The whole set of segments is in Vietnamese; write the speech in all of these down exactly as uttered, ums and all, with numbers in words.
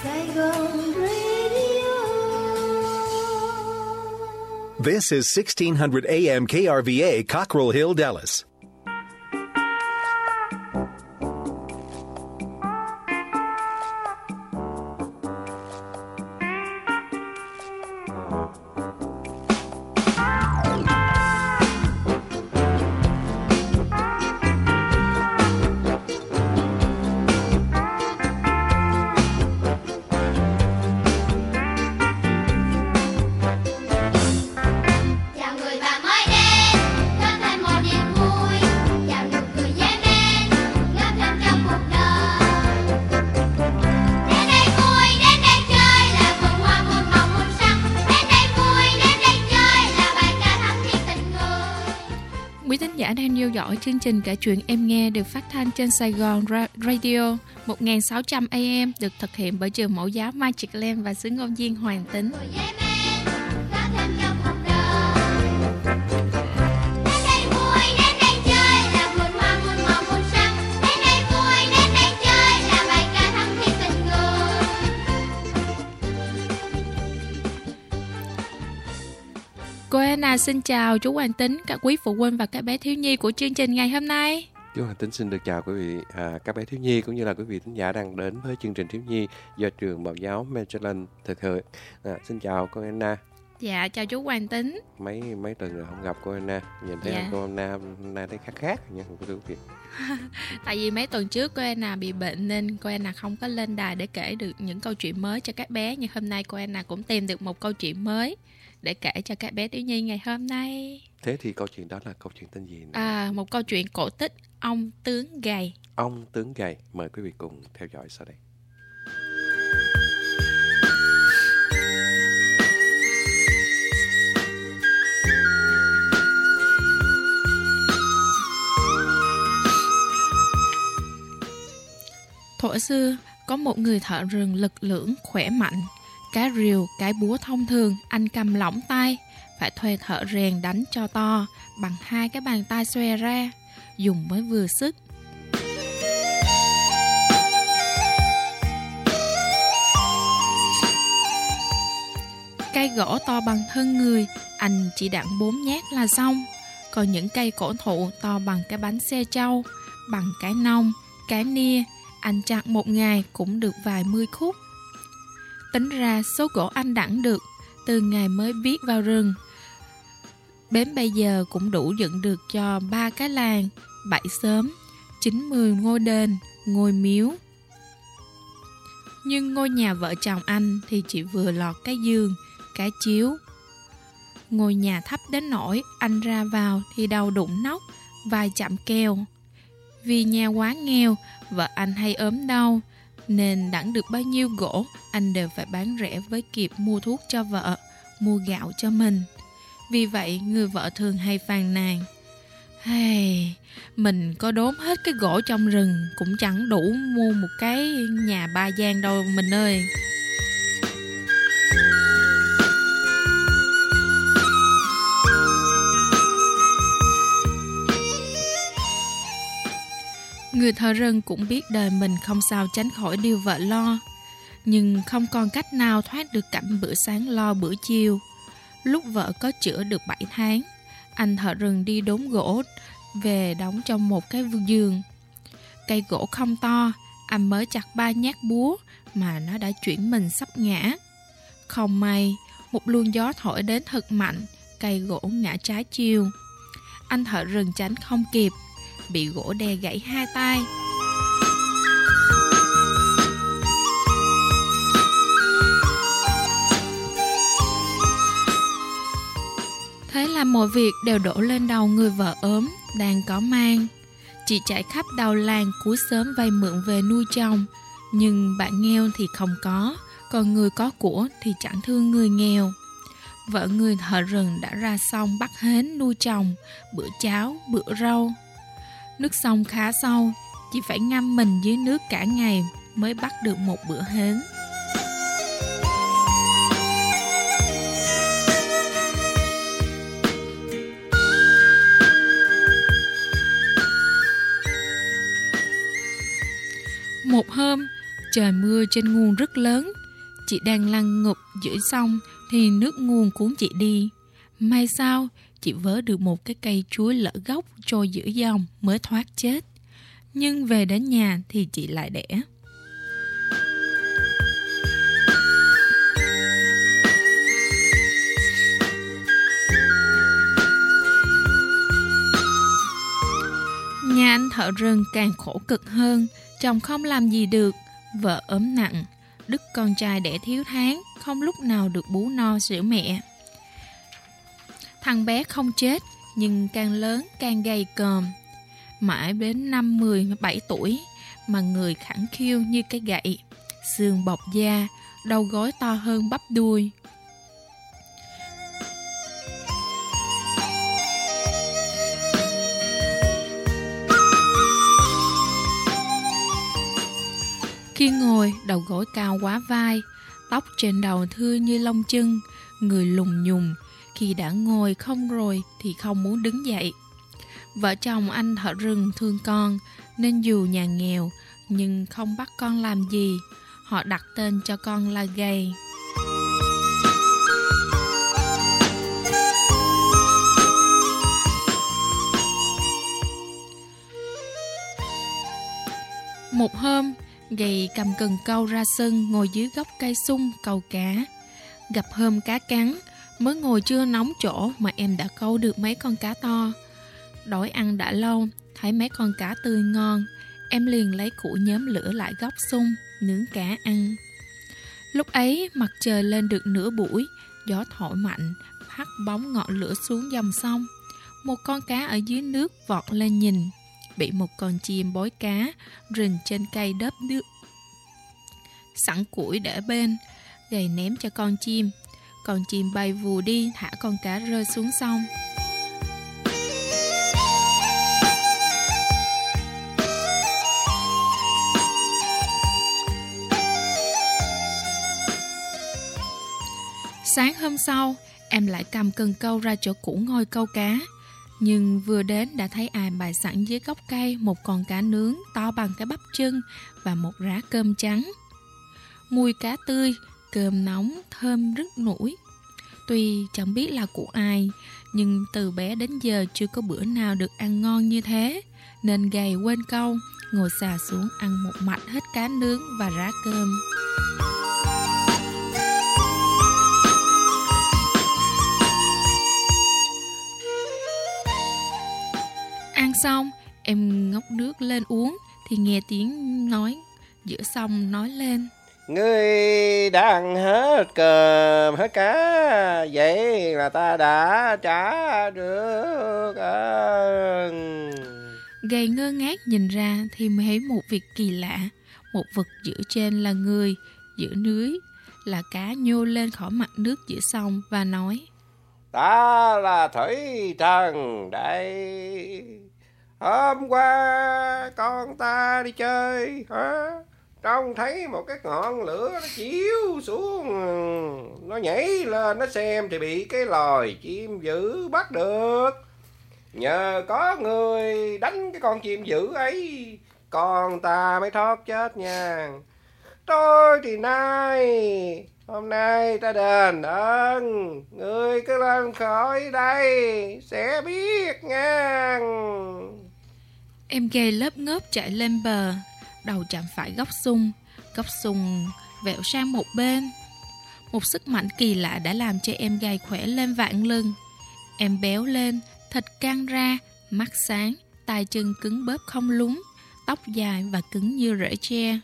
Saigon Radio. This is sixteen hundred A M K R V A, Cockrell Hill, Dallas. Dõi chương trình Kể Chuyện Em Nghe được phát thanh trên Sài Gòn Radio một nghìn sáu trăm A M, được thực hiện bởi trường mẫu giáo Magic Land và xứ ngôn viên Hoàng Tính. Cô Anna xin chào chú Hoàng Tính, các quý phụ huynh và các bé thiếu nhi của chương trình ngày hôm nay. Chú Hoàng Tính xin được chào quý vị, à, các bé thiếu nhi cũng như là quý vị thính giả đang đến với chương trình thiếu nhi do trường mẫu giáo Magellan thực hiện. À, xin chào cô Anna. Dạ, chào chú Hoàng Tính. Mấy mấy tuần rồi không gặp cô Anna, nhìn thấy dạ. cô Anna hôm nay thấy khác khác nha quý vị. Tại vì mấy tuần trước cô Anna bị bệnh nên cô Anna không có lên đài để kể được những câu chuyện mới cho các bé, nhưng hôm nay cô Anna cũng tìm được một câu chuyện mới để kể cho các bé thiếu nhi ngày hôm nay. Thế thì câu chuyện đó là câu chuyện tên gì nữa? À, một câu chuyện cổ tích Ông Tướng Gầy. Ông Tướng Gầy, mời quý vị cùng theo dõi sau đây. Thuở xưa, có một người thợ rừng lực lưỡng khỏe mạnh. Cái rìu, cái búa thông thường, anh cầm lỏng tay, phải thuê thợ rèn đánh cho to, bằng hai cái bàn tay xòe ra, dùng mới vừa sức. Cây gỗ to bằng thân người, anh chỉ đặng bốn nhát là xong. Còn những cây cổ thụ to bằng cái bánh xe trâu, bằng cái nông, cái nia, anh chặt một ngày cũng được vài mươi khúc. Tính ra số gỗ anh đặng được từ ngày mới viết vào rừng, đến bây giờ cũng đủ dựng được cho ba cái làng, bảy xóm, chín mười ngôi đền, ngôi miếu. Nhưng ngôi nhà vợ chồng anh thì chỉ vừa lọt cái giường, cái chiếu. Ngôi nhà thấp đến nỗi anh ra vào thì đầu đụng nóc, vài chạm keo. Vì nhà quá nghèo, vợ anh hay ốm đau, nên đặng được bao nhiêu gỗ anh đều phải bán rẻ với kịp mua thuốc cho vợ, mua gạo cho mình. Vì vậy người vợ thường hay phàn nàn: hey, mình có đốn hết cái gỗ trong rừng cũng chẳng đủ mua một cái nhà ba gian đâu mình ơi. Người thợ rừng cũng biết đời mình không sao tránh khỏi điều vợ lo, nhưng không còn cách nào thoát được cảnh bữa sáng lo bữa chiều. Lúc vợ có chữa được bảy tháng, anh thợ rừng đi đốn gỗ về đóng trong một cái giường. Cây gỗ không to, anh mới chặt ba nhát búa mà nó đã chuyển mình sắp ngã. Không may, một luồng gió thổi đến thật mạnh, cây gỗ ngã trái chiều. Anh thợ rừng tránh không kịp, bị gỗ đè gãy hai tay. Thế là mọi việc đều đổ lên đầu người vợ ốm, đang có mang. Chị chạy khắp đầu làng cuối xóm vay mượn về nuôi chồng. Nhưng bạn nghèo thì không có, còn người có của thì chẳng thương người nghèo. Vợ người thợ rừng đã ra sông bắt hến nuôi chồng, bữa cháo, bữa rau. Nước sông khá sâu, chỉ phải ngâm mình dưới nước cả ngày mới bắt được một bữa hến. Một hôm, Trời mưa trên nguồn rất lớn. Chị đang lăn ngụp giữa sông thì nước nguồn cuốn chị đi. May sao chị vớ được một cái cây chuối lỡ gốc trôi giữa dòng mới thoát chết. Nhưng về đến nhà thì chị lại đẻ. Nhà anh thợ rừng càng khổ cực hơn. Chồng không làm gì được, vợ ốm nặng, đứt con trai đẻ thiếu tháng, không lúc nào được bú no sữa mẹ. Thằng bé không chết, nhưng càng lớn càng gầy còm. Mãi đến năm mười bảy tuổi mà người khẳng khiu như cái gậy, xương bọc da, đầu gối to hơn bắp đuôi. Khi ngồi, đầu gối cao quá vai, tóc trên đầu thưa như lông chân, người lùng nhùng. Khi đã ngồi không rồi thì không muốn đứng dậy. Vợ chồng anh thợ rừng thương con, nên dù nhà nghèo, nhưng không bắt con làm gì. Họ đặt tên cho con là Gầy. Một hôm, Gầy cầm cần câu ra sân, ngồi dưới gốc cây sung câu cá. Gặp hôm cá cắn, mới ngồi chưa nóng chỗ mà em đã câu được mấy con cá to. Đói ăn đã lâu, thấy mấy con cá tươi ngon, em liền lấy củi nhóm lửa lại góc sung, nướng cá ăn. Lúc ấy mặt trời lên được nửa buổi, gió thổi mạnh, hắt bóng ngọn lửa xuống dòng sông. Một con cá ở dưới nước vọt lên nhìn, bị một con chim bói cá rình trên cây đớp nước. Sẵn củi để bên, Gầy ném cho con chim. Con chim bay vù đi, thả con cá rơi xuống sông. Sáng hôm sau, em lại cầm cần câu ra chỗ cũ ngồi câu cá. Nhưng vừa đến đã thấy ai bày sẵn dưới gốc cây một con cá nướng to bằng cái bắp chân và một rá cơm trắng. Mùi cá tươi, cơm nóng, thơm rức nổi. Tuy chẳng biết là của ai, nhưng từ bé đến giờ chưa có bữa nào được ăn ngon như thế, nên Gầy quên câu, ngồi xà xuống ăn một mạch hết cá nướng và rá cơm. Ăn xong, em ngóc nước lên uống thì nghe tiếng nói giữa sông nói lên: Ngươi đã ăn hết cơm, hết cá, vậy là ta đã trả được ơn. Gầy ngơ ngác nhìn ra thì mới thấy một việc kỳ lạ. Một vật giữa trên là người, giữa dưới là cá nhô lên khỏi mặt nước giữa sông và nói: Ta là Thủy Trần đây. Hôm qua con ta đi chơi hả? Trông thấy một cái ngọn lửa nó chiếu xuống, nó nhảy lên nó xem thì bị cái loài chim dữ bắt được. Nhờ có người đánh cái con chim dữ ấy, con ta mới thoát chết nha. Tôi thì nay, hôm nay ta đền ơn, ngươi cứ lên khỏi đây sẽ biết nha. Em Gầy lớp ngớp chạy lên bờ, đầu chạm phải góc sung, góc sung vẹo sang một bên. Một sức mạnh kỳ lạ đã làm cho em Gầy khỏe lên vạn lưng. Em béo lên, thịt căng ra, mắt sáng, tay chân cứng bóp không lúng, tóc dài và cứng như rễ tre.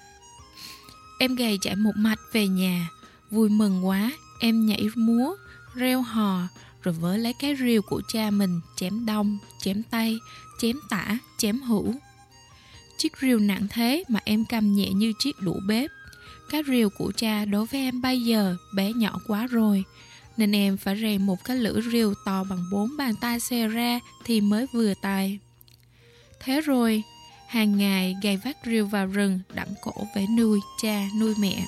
Em Gầy chạy một mạch về nhà, vui mừng quá, em nhảy múa, reo hò, rồi vớ lấy cái rìu của cha mình chém đông, chém tây, chém tả, chém hữu. Chiếc rìu nặng thế mà em cầm nhẹ như chiếc đũa bếp. Cái rìu của cha đối với em bây giờ bé nhỏ quá rồi, nên em phải rèn một cái lưỡi rìu to bằng bốn bàn tay xòe ra thì mới vừa tay. Thế rồi, hàng ngày Gầy vác rìu vào rừng đặng cổ về nuôi cha nuôi mẹ.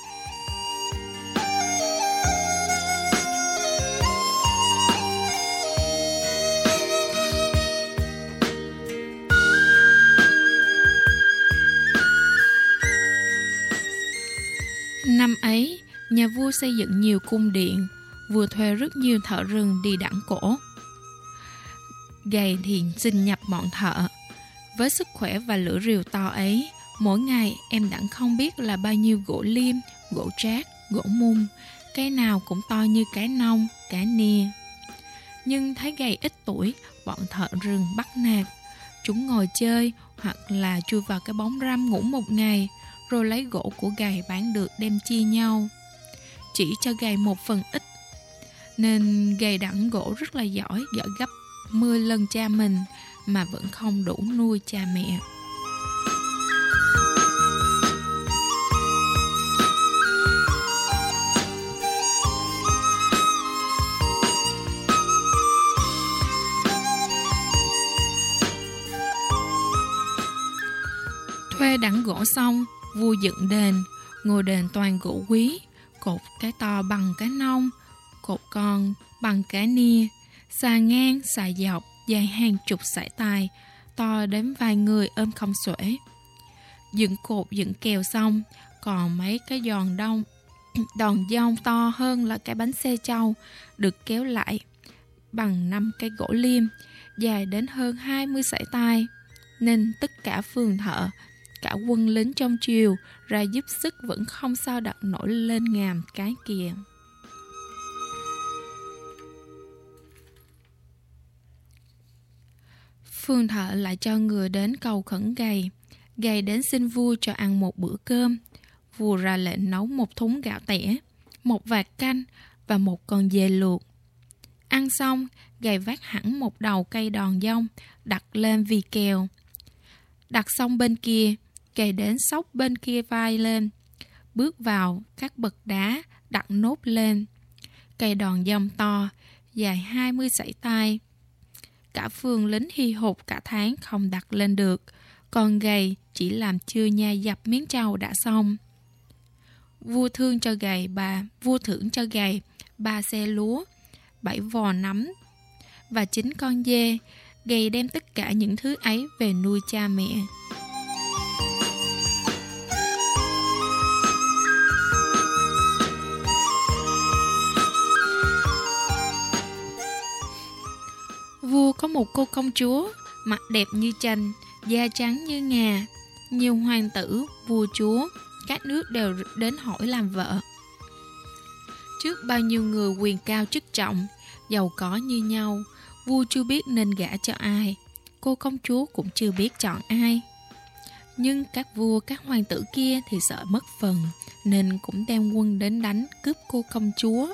Năm ấy, nhà vua xây dựng nhiều cung điện, vua thuê rất nhiều thợ rừng đi đẳng cổ. Gầy thì xin nhập bọn thợ. Với sức khỏe và lửa rìu to ấy, mỗi ngày em đặng không biết là bao nhiêu gỗ liêm, gỗ trát, gỗ mung, cái nào cũng to như cái nông, cái nia. Nhưng thấy Gầy ít tuổi, bọn thợ rừng bắt nạt. Chúng ngồi chơi hoặc là chui vào cái bóng râm ngủ một ngày, rồi lấy gỗ của Gầy bán được đem chia nhau. Chỉ cho Gầy một phần ít, nên Gầy đặng gỗ rất là giỏi, giỏi gấp mười lần cha mình mà vẫn không đủ nuôi cha mẹ. Thuê đẳng gỗ xong, vua dựng đền, ngôi đền toàn gỗ quý, cột cái to bằng cái nông, cột con bằng cái nia, xà ngang, xà dọc, dài hàng chục sải tay, to đến vài người ôm không xuể. Dựng cột dựng kèo xong, còn mấy cái giòn đông, đòn dông to hơn là cái bánh xe trâu, được kéo lại bằng năm cái gỗ liêm, dài đến hơn hai mươi sải tay, nên tất cả phường thợ, cả quân lính trong triều ra giúp sức vẫn không sao đặt nổi lên ngàm cái kia. Phường thợ lại cho người đến cầu khẩn Gầy. Gầy đến xin vua cho ăn một bữa cơm. Vua ra lệnh nấu một thúng gạo tẻ, một vạt canh và một con dê luộc. Ăn xong, Gầy vác hẳn một đầu cây đòn dông, đặt lên vì kèo. Đặt xong bên kia, Gầy đến xốc bên kia vai lên, bước vào các bậc đá, đặt nốt lên. Cây đòn dông to, dài hai mươi sải tay. Cả phường lính hy hục cả tháng không đặt lên được, còn Gầy chỉ làm chưa nhai dập miếng trầu đã xong. Vua thương cho Gầy bà, vua thưởng cho Gầy ba xe lúa, bảy vò nấm và chín con dê. Gầy đem tất cả những thứ ấy về nuôi cha mẹ. Vua có một cô công chúa, mặt đẹp như tranh, da trắng như ngà. Nhiều hoàng tử, vua chúa, các nước đều đến hỏi làm vợ. Trước bao nhiêu người quyền cao chức trọng, giàu có như nhau, vua chưa biết nên gả cho ai, cô công chúa cũng chưa biết chọn ai. Nhưng các vua, các hoàng tử kia thì sợ mất phần, nên cũng đem quân đến đánh cướp cô công chúa.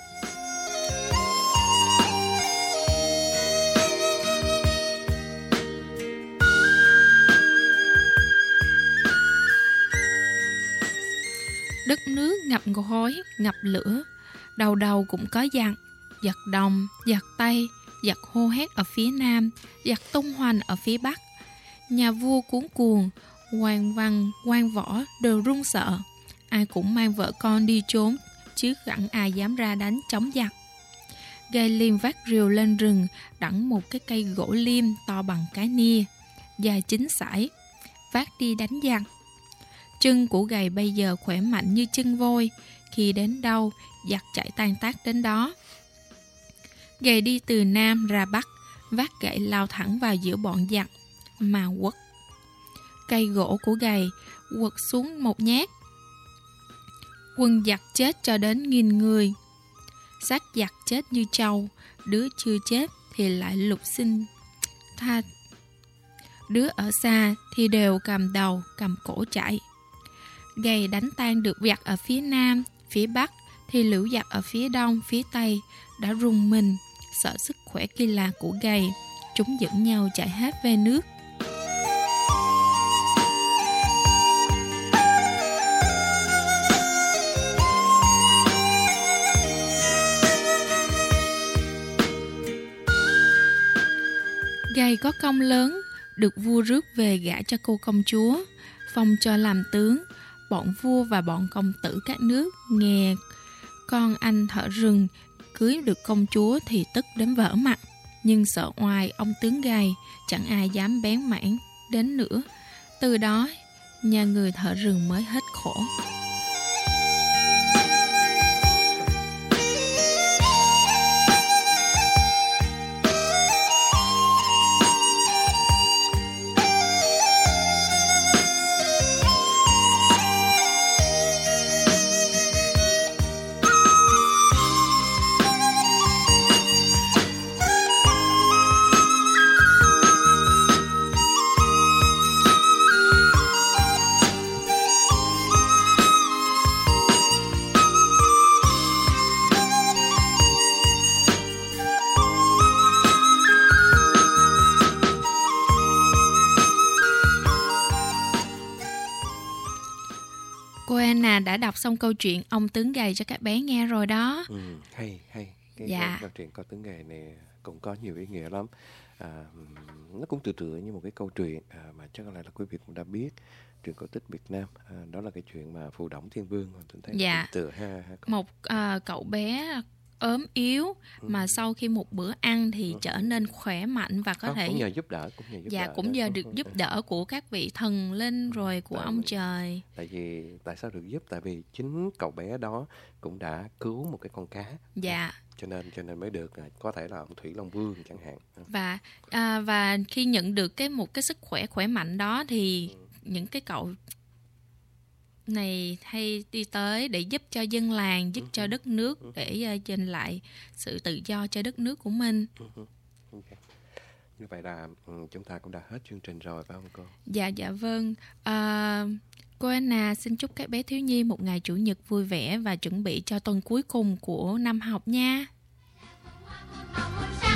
Đất nước ngập khói, ngập lửa, đầu đầu cũng có giặc, giặc Đông, giặc Tây, giặc hô hét ở phía Nam, giặc tung hoành ở phía Bắc. Nhà vua cuống cuồng, quan văn, quan võ đều run sợ, ai cũng mang vợ con đi trốn, chứ chẳng ai dám ra đánh chống giặc. Gầy liền vác rìu lên rừng, đặng một cái cây gỗ liêm to bằng cái nia, dài chín sải, vác đi đánh giặc. Chân của Gầy bây giờ khỏe mạnh như chân voi, khi đến đâu, giặc chạy tan tác đến đó. Gầy đi từ Nam ra Bắc, vác gậy lao thẳng vào giữa bọn giặc, mà quật. Cây gỗ của Gầy quật xuống một nhát. Quân giặc chết cho đến nghìn người. Xác giặc chết như trâu, đứa chưa chết thì lại lục sinh tha. Đứa ở xa thì đều cầm đầu, cầm cổ chạy. Gầy đánh tan được giặc ở phía Nam, phía Bắc, thì lũ giặc ở phía Đông, phía Tây đã rùng mình, sợ sức khỏe kỳ lạ của Gầy. Chúng dẫn nhau chạy hết về nước. Gầy có công lớn, được vua rước về gả cho cô công chúa, phong cho làm tướng. Bọn vua và bọn công tử các nước nghe con anh thợ rừng cưới được công chúa thì tức đến vỡ mặt. Nhưng sợ ngoài ông tướng Gầy, chẳng ai dám bén mảng đến nữa. Từ đó, nhà người thợ rừng mới hết khổ. đã đọc xong câu chuyện Ông Tướng Gầy cho các bé nghe rồi đó. Ừ, hay, hay. Cái Dạ. câu chuyện Con Tướng Gầy này cũng có nhiều ý nghĩa lắm. À, nó cũng tựa tựa như một cái câu chuyện à, mà chắc là, là quý vị cũng đã biết, truyện cổ tích Việt Nam. À, đó là cái chuyện mà Phù Đổng Thiên Vương. Tôi thấy Dạ. tựa ha, ha. Một à, cậu bé ốm yếu mà sau khi một bữa ăn thì trở nên khỏe mạnh và có Không, thể cũng nhờ giúp đỡ, cũng nhờ giúp dạ đỡ cũng đó. nhờ được giúp đỡ của các vị thần linh rồi của Tại ông vì- trời. Tại vì tại sao được giúp? Tại vì chính cậu bé đó cũng đã cứu một cái con cá. Dạ. Cho nên cho nên mới được à, có thể là ông Thủy Long Vương chẳng hạn. Và à, và khi nhận được cái một cái sức khỏe khỏe mạnh đó thì những cái cậu này hay đi tới để giúp cho dân làng, giúp cho đất nước để uh, giành lại sự tự do cho đất nước của mình. Okay. Như vậy là ừ, chúng ta cũng đã hết chương trình rồi phải không cô? Dạ dạ vâng. À, cô Anna xin chúc các bé thiếu nhi một ngày chủ nhật vui vẻ và chuẩn bị cho tuần cuối cùng của năm học nha.